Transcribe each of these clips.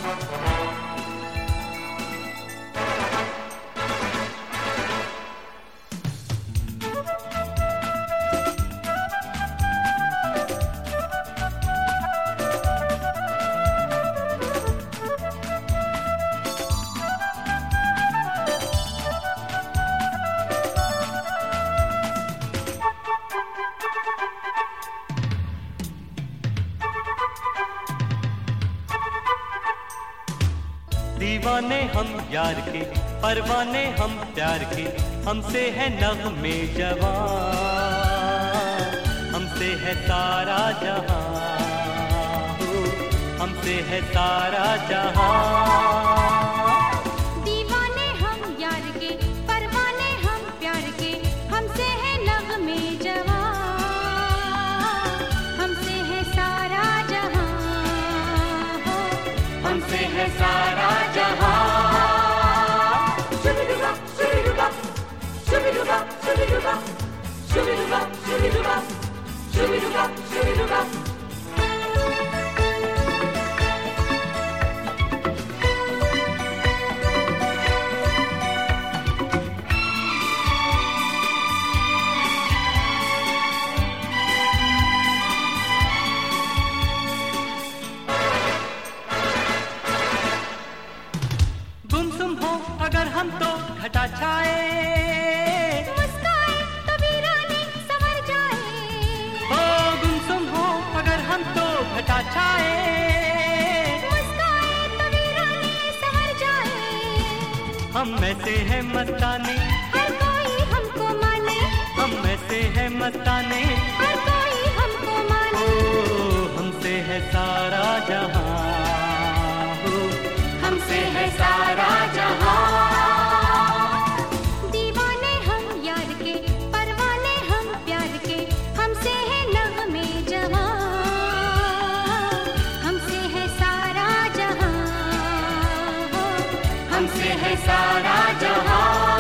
दीवाने हम यार के, परवाने हम प्यार के, हमसे है नग़्मे जवां, हमसे है सारा जहां, हमसे है सारा जहां। दीवाने हम यार के, परवाने हम प्यार के, हमसे है नग़्मे जवां, हमसे है सारा जहां, हमसे है सारा जहां। गुमसुम हो अगर हम तो घटा छाए, मुस्काए तो वीरानी संवर जाए, हो गुमसुम हो अगर हम तो घटा छाए, मुस्काए तो वीरानी संवर जाए। हम में से है मस्ताने, हर कोई हमको माने, हम में से है मस्ताने, हर कोई हमको माने, हमसे है सारा जहां, हमसे है सारा जहां। दीवाने हम यार के, परवाने हम प्यार के, हमसे है नग़्मे जवां, हमसे है सारा जहां, हमसे है सारा जहां।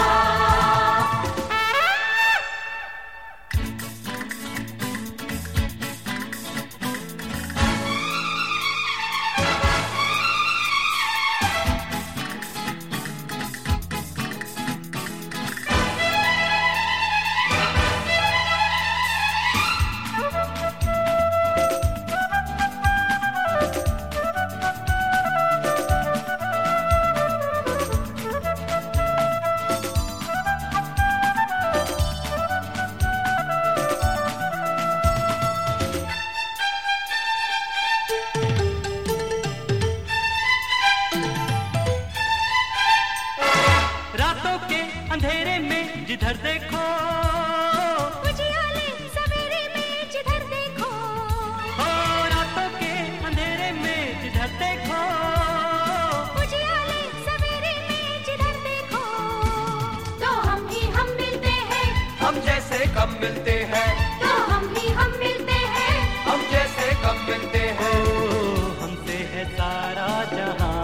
रातों के अंधेरे में जिधर देखो, उजियाले सवेरे में जिधर देखो, हो रातों के अंधेरे में जिधर देखो, उजियाले सवेरे में जिधर देखो, तो हम ही हम मिलते हैं, हम जैसे कम मिलते हैं, तो हम ही हम मिलते हैं, हम जैसे कम मिलते हैं। हमसे है सारा जहां,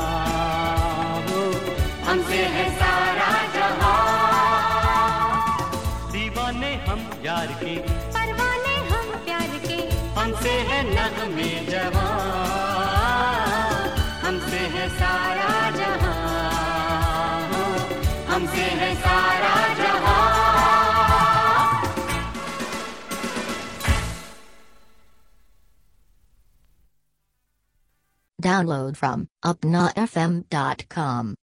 हमसे है सारा जहां। दीवाने हम यार के, परवाने हम प्यार के, हमसे है नग़्मे जवां, हमसे है सारा जहां, हमसे है सारा जहां। Download from upnafm.com.